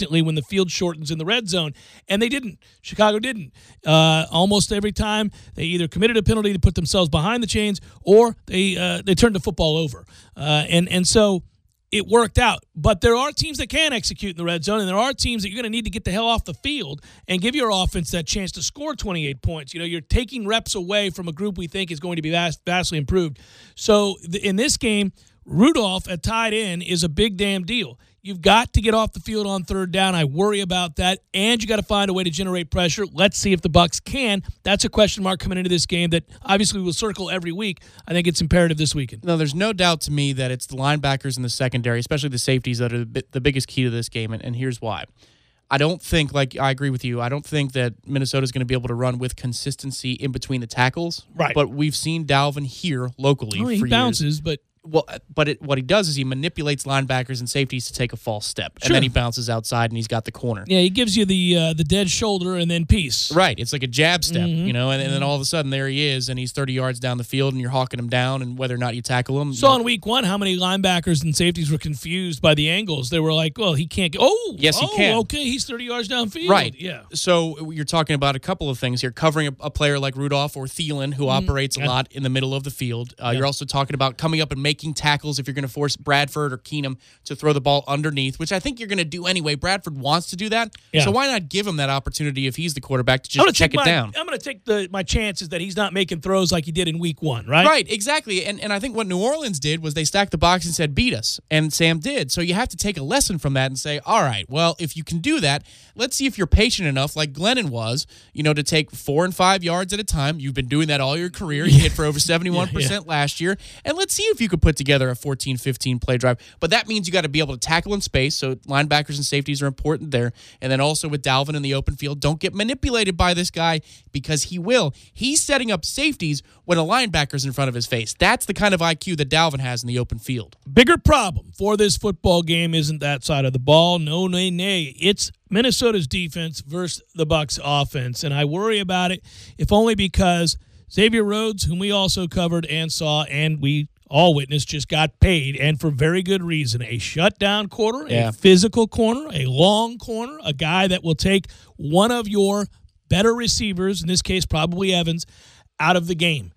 field shortens in the red zone. And they didn't. Chicago didn't. Uh, almost every time they either committed a penalty to put themselves behind the chains or they uh, they turned the football over. Uh, and, and so it worked out. But there are teams that can execute in the red zone, and there are teams that you're going to need to get the hell off the field and give your offense that chance to score twenty-eight points. You know, you're taking reps away from a group we think is going to be vast, vastly improved. So th- in this game, Rudolph at tight end is a big damn deal. You've got to get off the field on third down. I worry about that. And you got to find a way to generate pressure. Let's see if the Bucs can. That's a question mark coming into this game that obviously we'll circle every week. I think it's imperative this weekend. No, there's no doubt to me that it's the linebackers and the secondary, especially the safeties, that are the, bi- the biggest key to this game, and, and here's why. I don't think, like, I agree with you, I don't think that Minnesota's going to be able to run with consistency in between the tackles. Right. But we've seen Dalvin here locally Oh, he for bounces, years. but Well, but it, what he does is he manipulates linebackers and safeties to take a false step, and Sure. then he bounces outside and he's got the corner. yeah, he gives you the uh, the dead shoulder and then peace. Right, it's like a jab step, Mm-hmm. you know, and, and then all of a sudden there he is, and he's thirty yards down the field, and you're hawking him down, and whether or not you tackle him. So you know, in week one, how many linebackers and safeties were confused by the angles? They were like, well, he can't get. Oh, Yes, he oh, can. Okay, he's thirty yards downfield. Right. Yeah. So you're talking about a couple of things here, covering a, a player like Rudolph or Thielen, who operates a Yeah. lot in the middle of the field. Uh, You're also talking about coming up and making tackles if you're going to force Bradford or Keenum to throw the ball underneath, which I think you're going to do anyway. Bradford wants to do that. Yeah. So why not give him that opportunity if he's the quarterback to I'm gonna just check take it my, down? I'm going to take the my chances that he's not making throws like he did in week one, right? Right, exactly. And and I think what New Orleans did was they stacked the box and said, beat us. And Sam did. So you have to take a lesson from that and say, all right, well, if you can do that, let's see if you're patient enough, like Glennon was, you know, to take four and five yards at a time. You've been doing that all your career. You hit for over seventy-one percent Yeah, last year. And let's see if you could put together a fourteen fifteen play drive. But that means you got to be able to tackle in space. So linebackers and safeties are important there. And then also with Dalvin in the open field, don't get manipulated by this guy because he will. He's setting up safeties when a linebacker's in front of his face. That's the kind of I Q that Dalvin has in the open field. Bigger problem for this football game isn't that side of the ball. No, nay, nay. It's Minnesota's defense versus the Bucs offense. And I worry about it, if only because Xavier Rhodes, whom we also covered and saw, and we all witnessed, just got paid, and for very good reason. A shutdown corner, Yeah. a physical corner, a long corner, a guy that will take one of your better receivers, in this case probably Evans, out of the game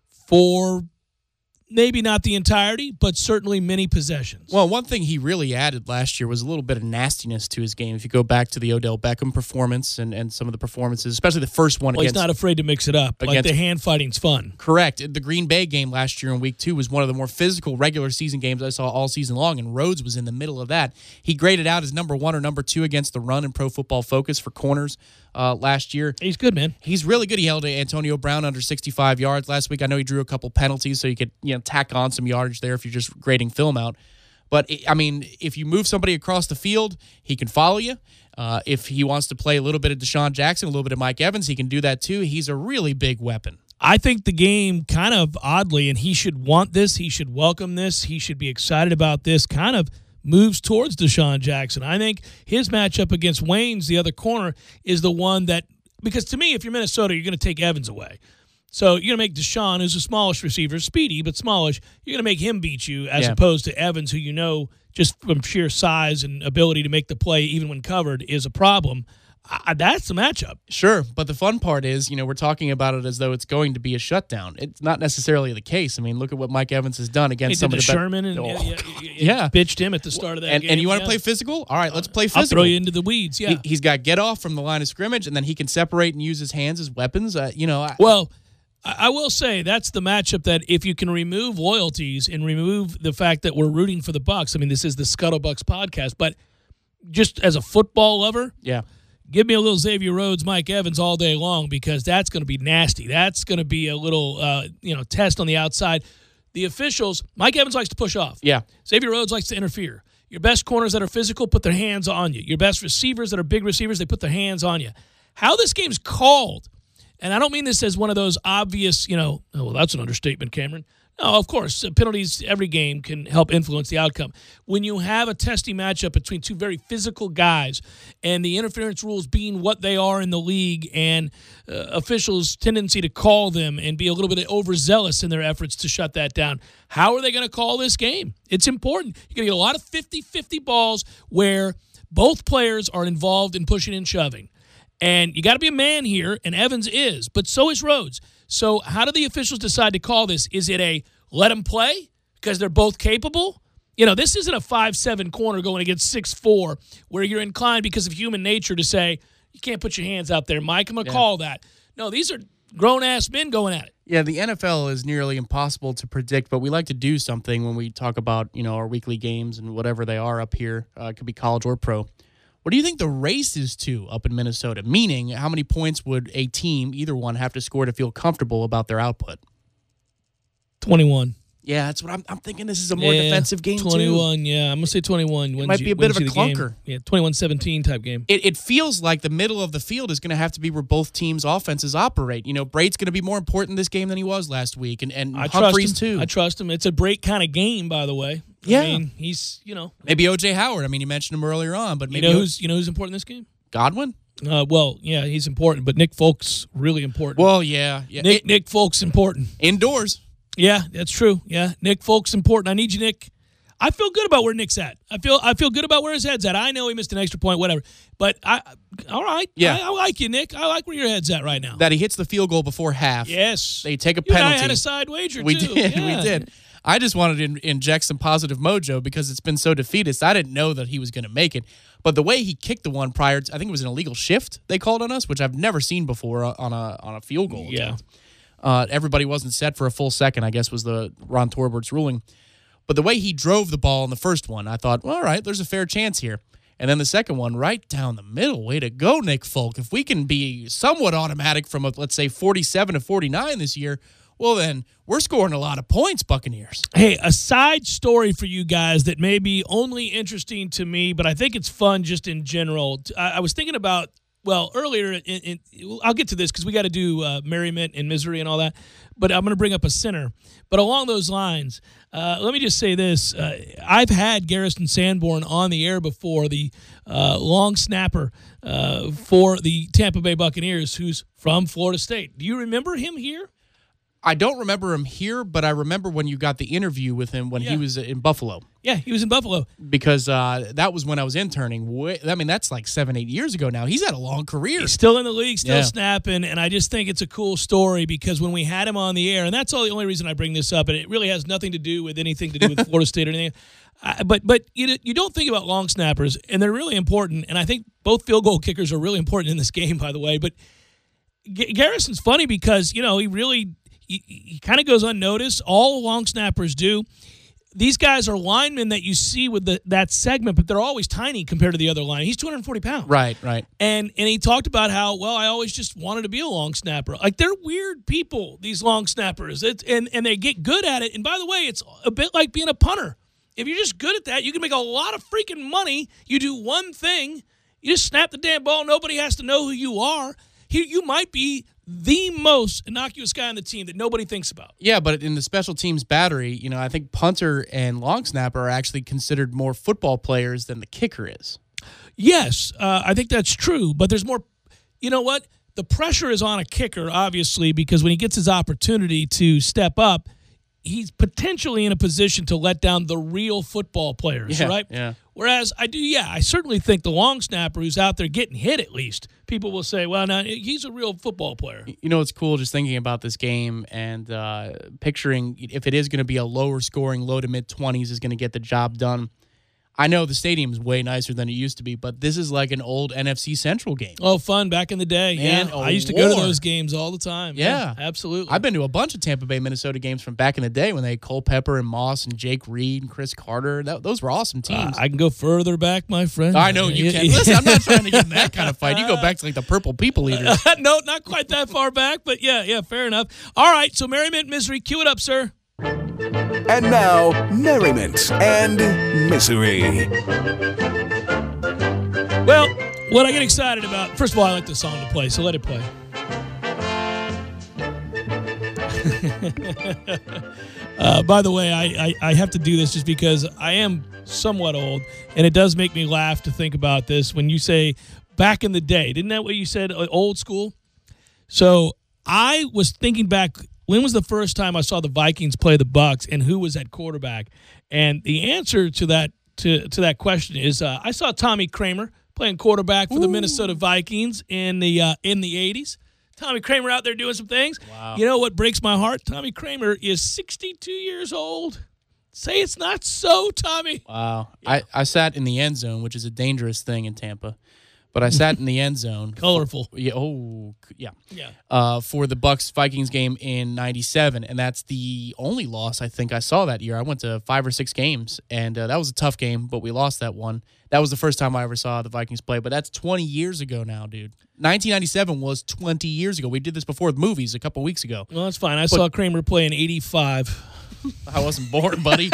for maybe not the entirety, but certainly many possessions. Well, one thing he really added last year was a little bit of nastiness to his game. If you go back to the Odell Beckham performance and, and some of the performances, especially the first one Well, he's against... not afraid to mix it up. Like against- the hand fighting's fun. Correct. The Green Bay game last year in week two was one of the more physical regular season games I saw all season long, and Rhodes was in the middle of that. He graded out as number one or number two against the run in Pro Football Focus for corners uh, last year. He's good, man. He's really good. He held Antonio Brown under sixty-five yards last week. I know he drew a couple penalties, so you could you know tack on some yardage there if you're just grading film out. But, I mean, if you move somebody across the field, he can follow you. Uh, if he wants to play a little bit of Deshaun Jackson, a little bit of Mike Evans, he can do that too. He's a really big weapon. I think the game kind of oddly, and he should want this, he should welcome this, he should be excited about this, kind of moves towards Deshaun Jackson. I think his matchup against Wayne's, the other corner, is the one that, because to me, if you're Minnesota, you're going to take Evans away. So you're going to make Deshaun, who's a smallish receiver, speedy but smallish, you're going to make him beat you as Yeah. opposed to Evans, who you know just from sheer size and ability to make the play even when covered is a problem. I, that's the matchup. Sure, but the fun part is, you know, we're talking about it as though it's going to be a shutdown. It's not necessarily the case. I mean, look at what Mike Evans has done He against did some to of the be- Sherman and Oh, yeah, yeah, God. yeah, Yeah. bitched him at the start of that and, game. and you want to yeah. play physical? All right, let's play I'll physical. throw you into the weeds, yeah. He, he's got get off from the line of scrimmage, and then he can separate and use his hands as weapons. Uh, you know, I, Well, I I will say that's the matchup that if you can remove loyalties and remove the fact that we're rooting for the Bucs. I mean, this is the Scuttle Bucks podcast, but just as a football lover, yeah. give me a little Xavier Rhodes, Mike Evans all day long because that's going to be nasty. That's going to be a little, uh, you know, test on the outside. The officials, Mike Evans likes to push off. Yeah. Xavier Rhodes likes to interfere. Your best corners that are physical put their hands on you. Your best receivers that are big receivers, they put their hands on you. How this game's called, and I don't mean this as one of those obvious, you know, oh, well, that's an understatement, Cameron. No, of course, uh, penalties every game can help influence the outcome. When you have a testy matchup between two very physical guys and the interference rules being what they are in the league and uh, officials' tendency to call them and be a little bit overzealous in their efforts to shut that down, how are they going to call this game? It's important. You're going to get a lot of fifty-fifty balls where Both players are involved in pushing and shoving. And you got to be a man here, and Evans is, but so is Rhodes. So how do the officials decide to call this? Is it a let them play because they're both capable? You know, this isn't a five seven corner going against six four where you're inclined because of human nature to say, you can't put your hands out there, Mike. I'm going to Yeah. call that. No, these are grown-ass men going at it. Yeah, the N F L is nearly impossible to predict, but we like to do something when we talk about, you know, our weekly games and whatever they are up here. Uh, it could be college or pro. What do you think the race is to up in Minnesota? Meaning, how many points would a team, either one, have to score to feel comfortable about their output? twenty-one. Yeah, that's what I'm, I'm thinking. This is a more Yeah, defensive game, twenty-one, too. yeah. I'm going to say twenty-one. Wins might you- be a bit wins of a you the game. clunker. Yeah, twenty-one seventeen type game. It, it feels like the middle of the field is going to have to be where both teams' offenses operate. You know, Braid's going to be more important this game than he was last week, and, and I Humphreys, trust him. too. I trust him. It's a break kind of game, by the way. Yeah. I mean, he's, you know. Maybe O J Howard. I mean, you mentioned him earlier on, but You maybe know O- who's you know who's important in this game? Godwin? Uh, well, yeah, he's important, but Nick Folk's really important. Well, yeah. yeah. Nick It- Nick Folk's important. indoors. Yeah, that's true. Yeah, Nick Folk's important. I need you, Nick. I feel good about where Nick's at. I feel I feel good about where his head's at. I know he missed an extra point, whatever. But I, all right. Yeah. I, I like you, Nick. I like where your head's at right now. That he hits the field goal before half. yes. They take a You and penalty. I had a side wager We too. did. Yeah. We did. I just wanted to in- inject some positive mojo because it's been so defeatist. I didn't know that he was going to make it. But the way he kicked the one prior to, I think it was an illegal shift they called on us, which I've never seen before on a on a field goal Yeah. attempt. Uh, everybody wasn't set for a full second, I guess was the Ron Torbert's ruling. But the way he drove the ball in the first one, I thought, well, all right, there's a fair chance here. And then the second one, right down the middle. Way to go, Nick Folk. If we can be somewhat automatic from, a, let's say, forty-seven to forty-nine this year, well, then we're scoring a lot of points, Buccaneers. Hey, a side story for you guys that may be only interesting to me, but I think it's fun just in general. I, I was thinking about, well, earlier, in, in, I'll get to this because we got to do uh, merriment and misery and all that, but I'm going to bring up a sinner. But along those lines, uh, let me just say this. Uh, I've had Garrison Sanborn on the air before, the uh, long snapper uh, for the Tampa Bay Buccaneers, who's from Florida State. Do you remember him here? I don't remember him here, but I remember when you got the interview with him when Yeah. he was in Buffalo, Yeah, he was in Buffalo. because uh, that was when I was interning. Way, I mean, that's like seven, eight years ago now. He's had a long career. He's still in the league, still Yeah. snapping, and I just think it's a cool story because when we had him on the air, and that's all the only reason I bring this up, and it really has nothing to do with anything to do with Florida State or anything. Uh, but but you you don't think about long snappers, and they're really important, and I think both field goal kickers are really important in this game, by the way. But G- Garrison's funny because, you know, he really he, he kind of goes unnoticed. All long snappers do. These guys are linemen that you see with the, that segment, but they're always tiny compared to the other line. He's two hundred forty pounds. Right, right. And and he talked about how, well, I always just wanted to be a long snapper. Like, they're weird people, these long snappers. It's, and, and they get good at it. And by the way, it's a bit like being a punter. If you're just good at that, you can make a lot of freaking money. You do one thing, you just snap the damn ball. Nobody has to know who you are. He, you might be the most innocuous guy on the team that nobody thinks about. Yeah, but in the special teams battery, you know, I think punter and long snapper are actually considered more football players than the kicker is. Yes, uh, I think that's true. But there's more. You know what? The pressure is on a kicker, obviously, because when he gets his opportunity to step up, he's potentially in a position to let down the real football players, Yeah, right? yeah. Whereas I do, yeah, I certainly think the long snapper who's out there getting hit at least, people will say, well, now he's a real football player. You know, it's cool just thinking about this game and uh, picturing if it is going to be a lower scoring, low to mid twenties is going to get the job done. I know the stadium is way nicer than it used to be, but this is like an old N F C Central game. Oh, fun back in the day. Man, yeah, a I used to go to war. those games all the time. Yeah. absolutely. I've been to a bunch of Tampa Bay, Minnesota games from back in the day when they had Culpepper and Moss and Jake Reed and Chris Carter. That, those were awesome Uh, teams. I can go further back, my friend. I know you can. Listen, I'm not trying to get in that kind of fight. You go back to like the Purple People Eaters. No, not quite that far back, but yeah, yeah, fair enough. All right, so merriment, misery, cue it up, sir. And now, merriment and misery. Well, what I get excited about, first of all, I like the song to play, so let it play. uh, by the way, I, I, I have to do this just because I am somewhat old, and it does make me laugh to think about this. When you say back in the day, didn't that what you said, uh, old school? So I was thinking back, when was the first time I saw the Vikings play the Bucs and who was at quarterback? And the answer to that to to that question is uh, I saw Tommy Kramer playing quarterback for Ooh. the Minnesota Vikings in the uh, in the eighties. Tommy Kramer out there doing some things. Wow. You know what breaks my heart? Tommy Kramer is sixty-two years old. Say it's not so, Tommy. Wow. Yeah. I, I sat in the end zone, which is a dangerous thing in Tampa. But I sat in the end zone. Colorful. For, yeah. Oh, yeah. Yeah. Uh, for the Bucks Vikings game in ninety-seven, and that's the only loss I think I saw that year. I went to five or six games, and uh, that was a tough game, but we lost that one. That was the first time I ever saw the Vikings play, but that's twenty years ago now, dude. nineteen ninety-seven was twenty years ago. We did this before with movies a couple weeks ago. Well, that's fine. I but, saw Kramer play in eighty-five. I wasn't born, buddy.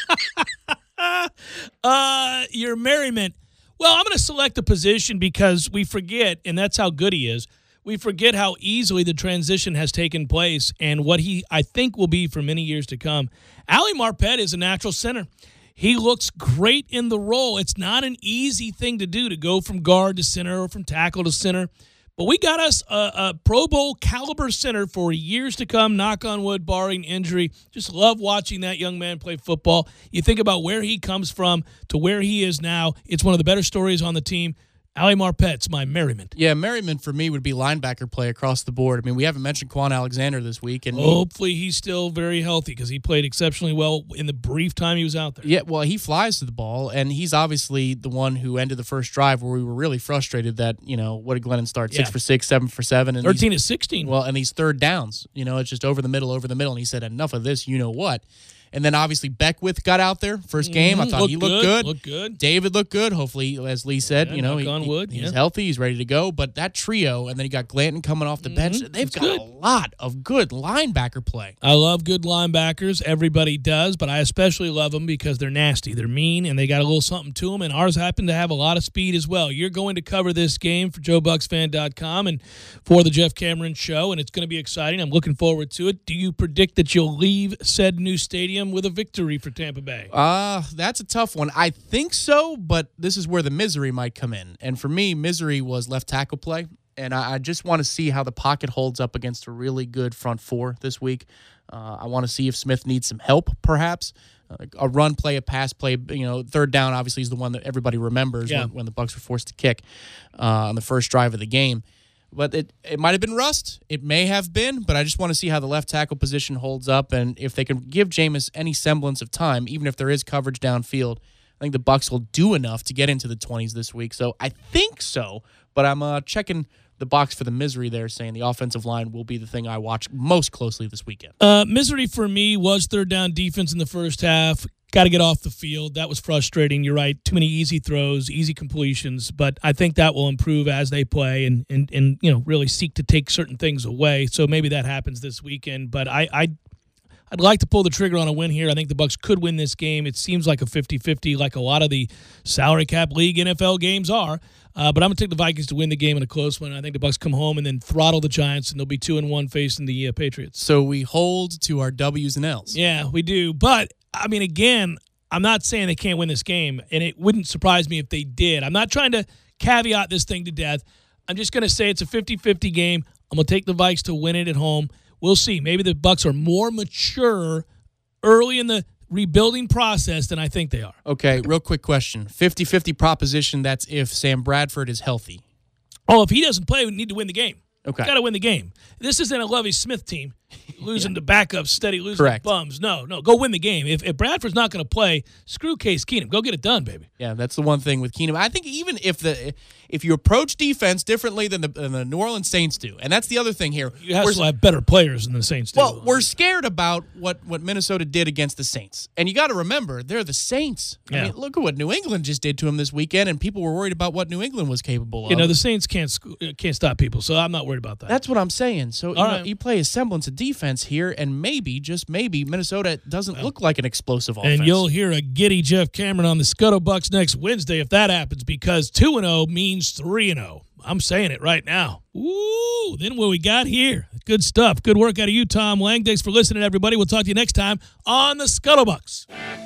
uh, your merriment. Well, I'm going to select a position because we forget, and that's how good he is, we forget how easily the transition has taken place and what he, I think, will be for many years to come. Ali Marpet is a natural center. He looks great in the role. It's not an easy thing to do, to go from guard to center or from tackle to center. But we got us a, a Pro Bowl caliber center for years to come, knock on wood, barring injury. Just love watching that young man play football. You think about where he comes from to where he is now. It's one of the better stories on the team. Ali Marpet's my merriment. Yeah, merriment for me would be linebacker play across the board. I mean, we haven't mentioned Quan Alexander this week. And hopefully he's still very healthy because he played exceptionally well in the brief time he was out there. Yeah, well, he flies to the ball, and he's obviously the one who ended the first drive where we were really frustrated that, you know, what did Glennon start? Six yeah. for six, seven for seven. And thirteen these, to sixteen. Well, and these third downs, you know, it's just over the middle, over the middle. And he said, enough of this, you know what. And then obviously Beckwith got out there first game. Mm-hmm. I thought looked he looked good. good. Looked good. David looked good. Hopefully, as Lee said, yeah, you know, knock on he, wood. he's Yeah. healthy. He's ready to go. But that trio, and then you got Glanton coming off the Mm-hmm. bench. They've That's got good. a lot of good linebacker play. I love good linebackers. Everybody does, but I especially love them because they're nasty. They're mean, and they got a little something to them, and ours happen to have a lot of speed as well. You're going to cover this game for Joe Bucks Fan dot com and for the Jeff Cameron Show, and it's going to be exciting. I'm looking forward to it. Do you predict that you'll leave said new stadium with a victory for Tampa Bay? Uh, that's a tough one. I think so, but this is where the misery might come in. And for me, misery was left tackle play. And I, I just want to see how the pocket holds up against a really good front four this week. Uh, I want to see if Smith needs some help, perhaps. Uh, a run play, a pass play, you know, third down obviously is the one that everybody remembers yeah. when, when the Bucs were forced to kick uh, on the first drive of the game. But it, it might have been rust. It may have been, but I just want to see how the left tackle position holds up and if they can give Jameis any semblance of time, even if there is coverage downfield. I think the Bucs will do enough to get into the twenties this week. So I think so, but I'm uh, checking the box for the misery there, saying the offensive line will be the thing I watch most closely this weekend. Uh, misery for me was third down defense in the first half. Got to get off the field. That was frustrating. You're right. Too many easy throws, easy completions. But I think that will improve as they play and and, and you know really seek to take certain things away. So maybe that happens this weekend. But I, I I'd like to pull the trigger on a win here. I think the Bucs could win this game. It seems like a fifty-fifty, like a lot of the salary cap league N F L games are. Uh, but I'm going to take the Vikings to win the game in a close one. I think the Bucs come home and then throttle the Giants, and they'll be two and one facing the uh, Patriots. So we hold to our W's and L's. Yeah, we do. But, I mean, again, I'm not saying they can't win this game, and it wouldn't surprise me if they did. I'm not trying to caveat this thing to death. I'm just going to say it's a fifty-fifty game. I'm going to take the Vikes to win it at home. We'll see. Maybe the Bucs are more mature early in the rebuilding process than I think they are. Okay, real quick question. fifty-fifty proposition, that's if Sam Bradford is healthy. Oh, if he doesn't play, we need to win the game. Okay. Got to win the game. This isn't a Lovie Smith team losing yeah. to backups, steady losing Correct. to bums. No, no, go win the game. If, if Bradford's not going to play, screw Case Keenum. Go get it done, baby. Yeah, that's the one thing with Keenum. I think even if the if you approach defense differently than the, than the New Orleans Saints do, and that's the other thing here. You have to have better players than the Saints do. Well, we're scared about what, what Minnesota did against the Saints. And you got to remember, they're the Saints. I Yeah. mean, look at what New England just did to them this weekend, and people were worried about what New England was capable of. You know, the Saints can't sc- can't stop people, so I'm not worried about that. That's what I'm saying. So you, All know, right. you play a semblance of defense here, and maybe, just maybe, Minnesota doesn't look like an explosive offense. And you'll hear a giddy Jeff Cameron on the Scuttle Bucks next Wednesday if that happens, because two and oh means three and oh. I'm saying it right now. Ooh, then what we got here. Good stuff. Good work out of you, Tom Lang. Thanks for listening, everybody. We'll talk to you next time on the Scuttle Bucks.